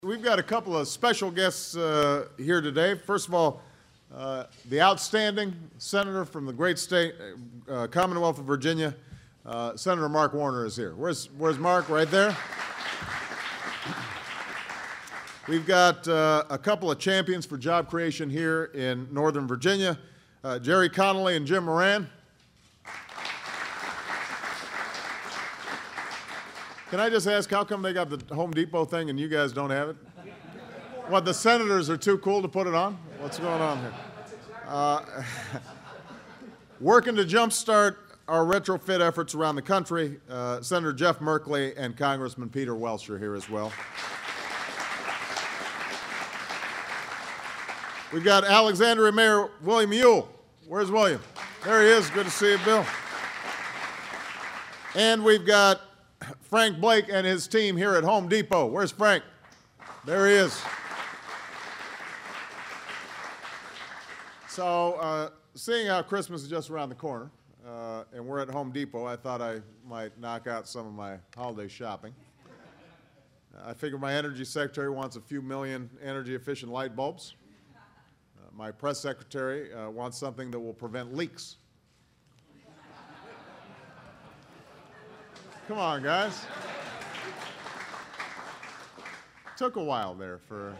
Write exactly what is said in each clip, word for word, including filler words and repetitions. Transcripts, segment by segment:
We've got a couple of special guests uh, here today. First of all, uh, the outstanding senator from the great state, uh, Commonwealth of Virginia, uh, Senator Mark Warner is here. Where's, where's Mark? Right there. We've got uh, a couple of champions for job creation here in Northern Virginia, uh, Jerry Connolly and Jim Moran. Can I just ask, how come they got the Home Depot thing and you guys don't have it? What, the senators are too cool to put it on? What's going on here? Uh, working to jumpstart our retrofit efforts around the country, uh, Senator Jeff Merkley and Congressman Peter Welch are here as well. We've got Alexandria Mayor William Ewell. Where's William? There he is. Good to see you, Bill. And we've got Frank Blake and his team here at Home Depot. Where's Frank? There he is. So, uh, seeing how Christmas is just around the corner, uh, and we're at Home Depot, I thought I might knock out some of my holiday shopping. I figure my energy secretary wants a few million energy-efficient light bulbs. Uh, my press secretary uh, wants something that will prevent leaks. Come on, guys. Took a while there for...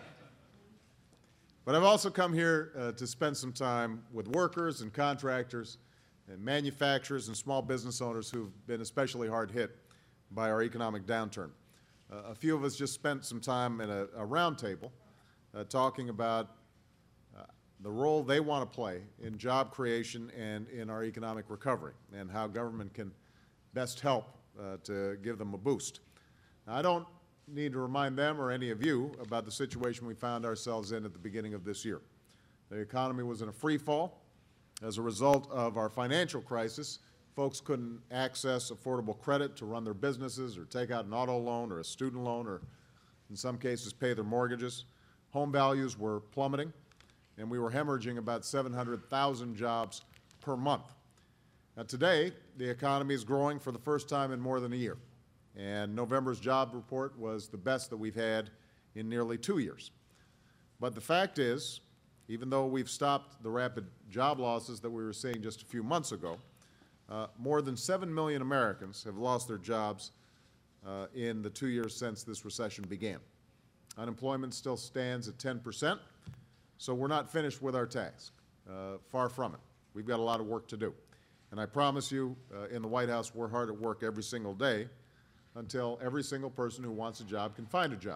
But I've also come here uh, to spend some time with workers and contractors and manufacturers and small business owners who've been especially hard hit by our economic downturn. Uh, a few of us just spent some time at a, a round table uh, talking about uh, the role they want to play in job creation and in our economic recovery and how government can best help uh, to give them a boost. Now, I don't need to remind them or any of you about the situation we found ourselves in at the beginning of this year. The economy was in a free fall. As a result of our financial crisis, folks couldn't access affordable credit to run their businesses or take out an auto loan or a student loan or, in some cases, pay their mortgages. Home values were plummeting, and we were hemorrhaging about seven hundred thousand jobs per month. Now, today, the economy is growing for the first time in more than a year. And November's job report was the best that we've had in nearly two years. But the fact is, even though we've stopped the rapid job losses that we were seeing just a few months ago, uh, more than seven million Americans have lost their jobs uh, in the two years since this recession began. Unemployment still stands at ten percent, so we're not finished with our task. Uh, far from it. We've got a lot of work to do. And I promise you, uh, in the White House, we're hard at work every single day until every single person who wants a job can find a job.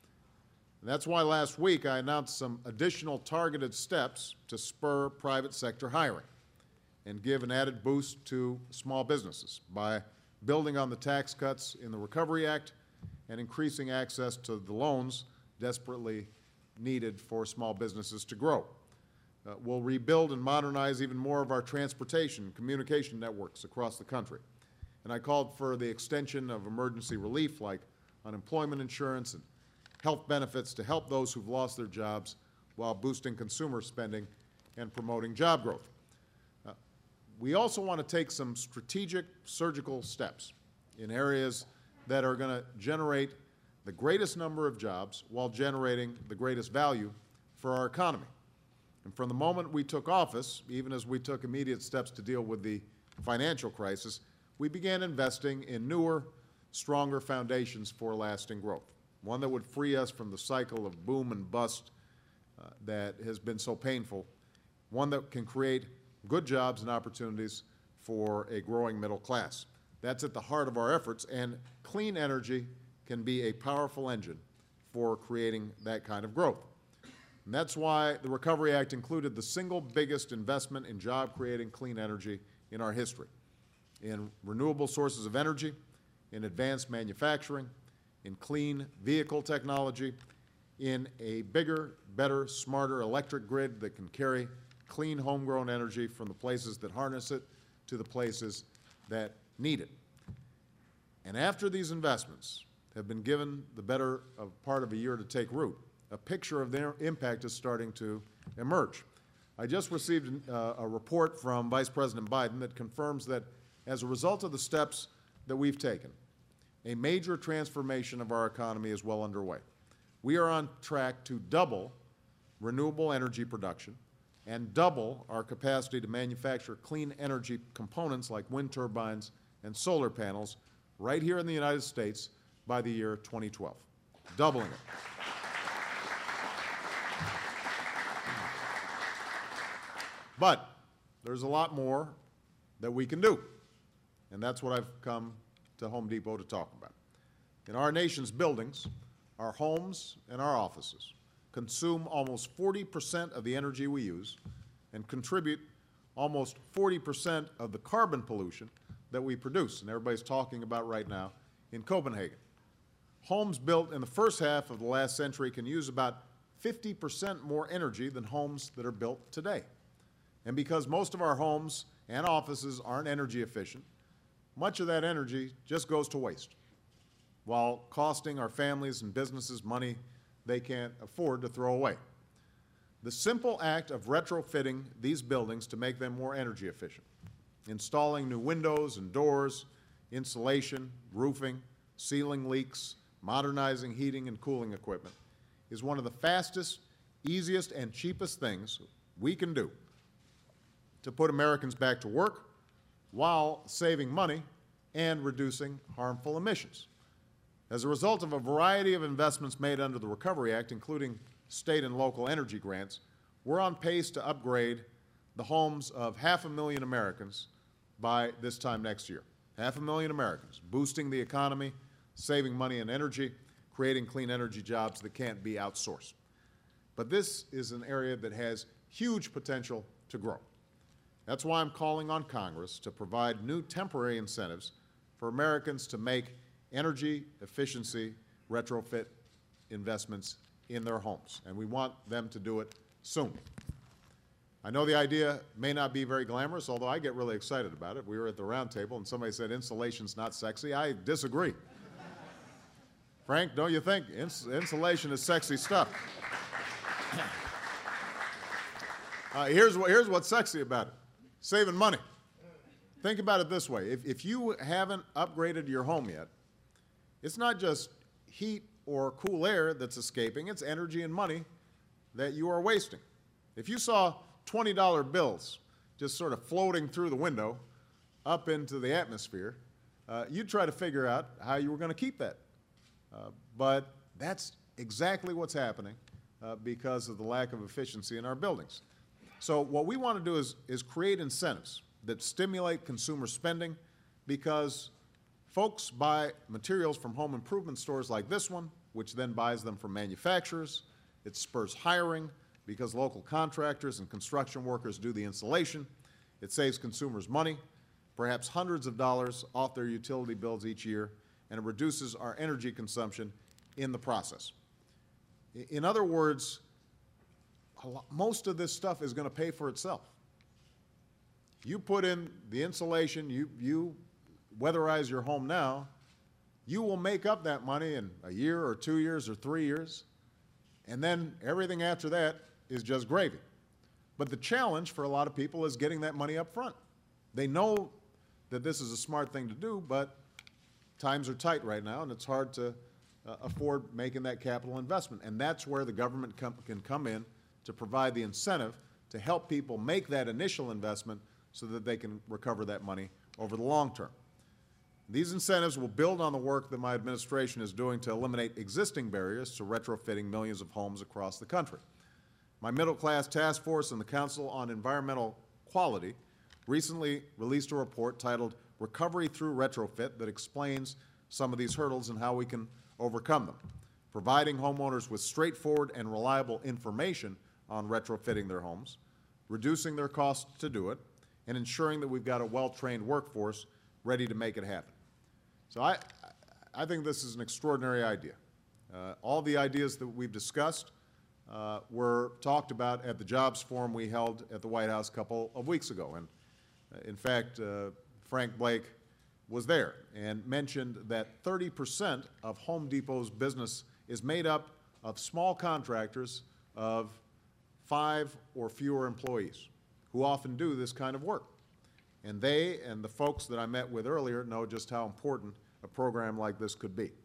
And that's why last week I announced some additional targeted steps to spur private sector hiring and give an added boost to small businesses by building on the tax cuts in the Recovery Act and increasing access to the loans desperately needed for small businesses to grow. Uh, we'll rebuild and modernize even more of our transportation and communication networks across the country. And I called for the extension of emergency relief like unemployment insurance and health benefits to help those who've lost their jobs while boosting consumer spending and promoting job growth. Uh, we also want to take some strategic surgical steps in areas that are going to generate the greatest number of jobs while generating the greatest value for our economy. And from the moment we took office, even as we took immediate steps to deal with the financial crisis, we began investing in newer, stronger foundations for lasting growth, one that would free us from the cycle of boom and bust uh, that has been so painful, one that can create good jobs and opportunities for a growing middle class. That's at the heart of our efforts, and clean energy can be a powerful engine for creating that kind of growth. And that's why the Recovery Act included the single biggest investment in job-creating clean energy in our history, in renewable sources of energy, in advanced manufacturing, in clean vehicle technology, in a bigger, better, smarter electric grid that can carry clean homegrown energy from the places that harness it to the places that need it. And after these investments have been given the better of part of a year to take root, a picture of their impact is starting to emerge. I just received uh, a report from Vice President Biden that confirms that as a result of the steps that we've taken, a major transformation of our economy is well underway. we are on track to double renewable energy production and double our capacity to manufacture clean energy components like wind turbines and solar panels right here in the United States by the year twenty twelve, doubling it. But there's a lot more that we can do, and that's what I've come to Home Depot to talk about. In our nation's buildings, our homes and our offices consume almost forty percent of the energy we use and contribute almost forty percent of the carbon pollution that we produce, and everybody's talking about right now in Copenhagen. Homes built in the first half of the last century can use about fifty percent more energy than homes that are built today. And because most of our homes and offices aren't energy efficient, much of that energy just goes to waste, while costing our families and businesses money they can't afford to throw away. The simple act of retrofitting these buildings to make them more energy efficient, installing new windows and doors, insulation, roofing, sealing leaks, modernizing heating and cooling equipment, is one of the fastest, easiest, and cheapest things we can do to put Americans back to work while saving money and reducing harmful emissions. As a result of a variety of investments made under the Recovery Act, including state and local energy grants, we're on pace to upgrade the homes of half a million Americans by this time next year. Half a million Americans, boosting the economy, saving money and energy, creating clean energy jobs that can't be outsourced. But this is an area that has huge potential to grow. That's why I'm calling on Congress to provide new temporary incentives for Americans to make energy efficiency retrofit investments in their homes, and we want them to do it soon. I know the idea may not be very glamorous, although I get really excited about it. We were at the round table and somebody said insulation's not sexy. I disagree. Frank, don't you think? Ins insulation is sexy stuff. Uh, here's, what, here's what's sexy about it. Saving money. Think about it this way. If, if you haven't upgraded your home yet, it's not just heat or cool air that's escaping, it's energy and money that you are wasting. If you saw twenty dollar bills just sort of floating through the window up into the atmosphere, uh, you'd try to figure out how you were going to keep that. Uh, but that's exactly what's happening uh, because of the lack of efficiency in our buildings. So what we want to do is, is create incentives that stimulate consumer spending, because folks buy materials from home improvement stores like this one, which then buys them from manufacturers. It spurs hiring because local contractors and construction workers do the installation. It saves consumers money, perhaps hundreds of dollars off their utility bills each year, and it reduces our energy consumption in the process. In other words, a lot, most of this stuff is going to pay for itself. You put in the insulation, you, you weatherize your home now, you will make up that money in a year or two years or three years, and then everything after that is just gravy. But the challenge for a lot of people is getting that money up front. They know that this is a smart thing to do, but times are tight right now, and it's hard to uh, afford making that capital investment. And that's where the government com can come in to provide the incentive to help people make that initial investment so that they can recover that money over the long term. These incentives will build on the work that my administration is doing to eliminate existing barriers to retrofitting millions of homes across the country. My middle-class task force and the Council on Environmental Quality recently released a report titled Recovery Through Retrofit that explains some of these hurdles and how we can overcome them, providing homeowners with straightforward and reliable information on retrofitting their homes, reducing their costs to do it, and ensuring that we've got a well-trained workforce ready to make it happen. So I, I think this is an extraordinary idea. Uh, all the ideas that we've discussed uh, were talked about at the jobs forum we held at the White House a couple of weeks ago. And uh, in fact, uh, Frank Blake was there and mentioned that thirty percent of Home Depot's business is made up of small contractors of five or fewer employees who often do this kind of work. And they and the folks that I met with earlier know just how important a program like this could be.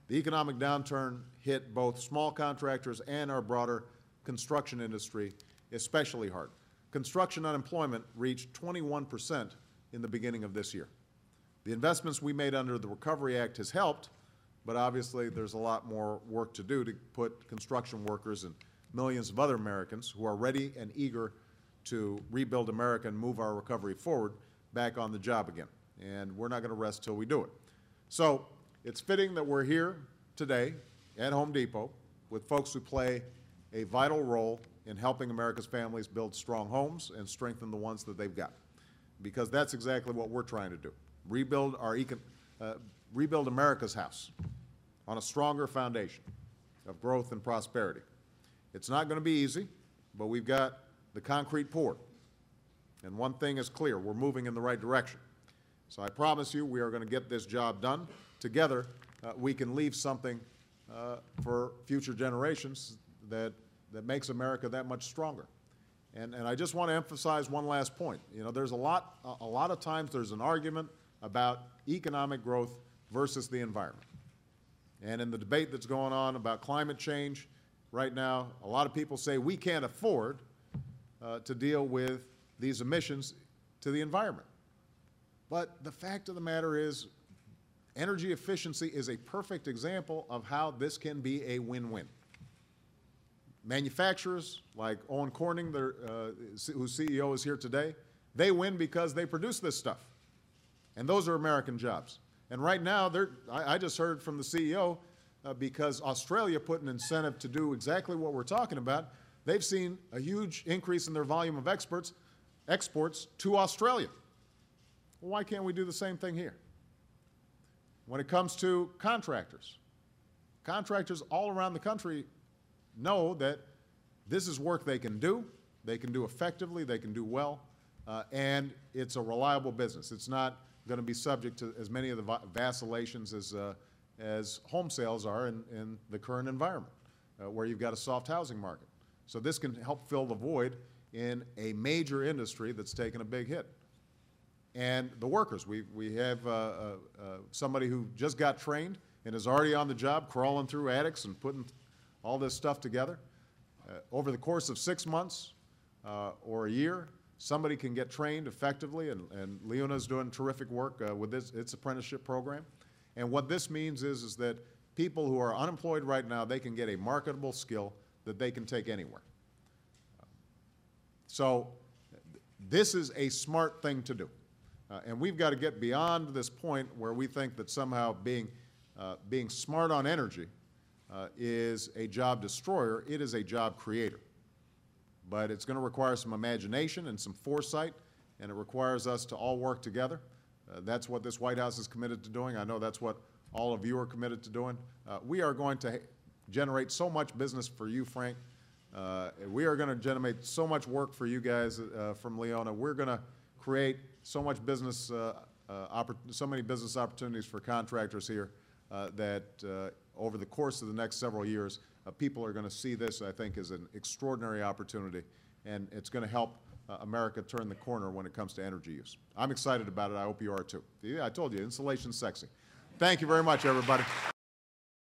The economic downturn hit both small contractors and our broader construction industry especially hard. Construction unemployment reached twenty-one percent in the beginning of this year. The investments we made under the Recovery Act has helped, but obviously there's a lot more work to do to put construction workers and millions of other Americans who are ready and eager to rebuild America and move our recovery forward back on the job again. And we're not going to rest till we do it. So it's fitting that we're here today at Home Depot with folks who play a vital role in helping America's families build strong homes and strengthen the ones that they've got, because that's exactly what we're trying to do. Rebuild our econ uh, rebuild America's house on a stronger foundation of growth and prosperity. It's not going to be easy, but we've got the concrete poured. And one thing is clear, we're moving in the right direction. So I promise you we are going to get this job done. Together, uh, we can leave something uh, for future generations that, that makes America that much stronger. And, and I just want to emphasize one last point. You know, there's a lot, a, a lot of times there's an argument about economic growth versus the environment. And in the debate that's going on about climate change right now, a lot of people say we can't afford uh, to deal with these emissions to the environment. But the fact of the matter is, energy efficiency is a perfect example of how this can be a win-win. Manufacturers like Owen Corning, their, uh, whose C E O is here today, they win because they produce this stuff. And those are American jobs. And right now, they're, I, I just heard from the C E O, uh, because Australia put an incentive to do exactly what we're talking about, they've seen a huge increase in their volume of exports, exports to Australia. Well, why can't we do the same thing here? When it comes to contractors, contractors all around the country know that this is work they can do, they can do effectively, they can do well, uh, and it's a reliable business. It's not going to be subject to as many of the vacillations as, uh, as home sales are in, in the current environment, uh, where you've got a soft housing market. So this can help fill the void in a major industry that's taken a big hit. And the workers, we, we have uh, uh, uh, somebody who just got trained and is already on the job, crawling through attics and putting all this stuff together. Uh, over the course of six months uh, or a year, somebody can get trained effectively, and, and Leona's doing terrific work uh, with this, its apprenticeship program. And what this means is, is that people who are unemployed right now, they can get a marketable skill that they can take anywhere. So this is a smart thing to do. Uh, and we've got to get beyond this point where we think that somehow being, uh, being smart on energy uh, is a job destroyer. It is a job creator. But it's going to require some imagination and some foresight, and it requires us to all work together. Uh, that's what this White House is committed to doing. I know that's what all of you are committed to doing. Uh, we are going to generate so much business for you, Frank. Uh, we are going to generate so much work for you guys uh, from Leona. We're going to create so much business, uh, uh, so many business opportunities for contractors here uh, that uh, over the course of the next several years, uh, people are going to see this, I think, as an extraordinary opportunity, and it's going to help uh, America turn the corner when it comes to energy use. I'm excited about it. I hope you are too. Yeah, I told you, insulation's sexy. Thank you very much, everybody.